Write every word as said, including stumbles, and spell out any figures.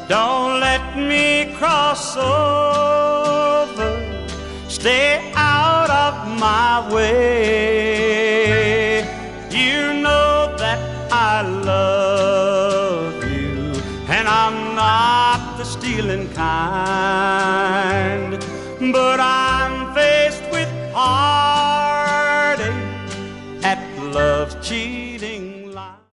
Don't let me cross over. Stay out of my way. You know that I love you, and I'm not the stealing kind. But I'm faced with heartache at love's cheap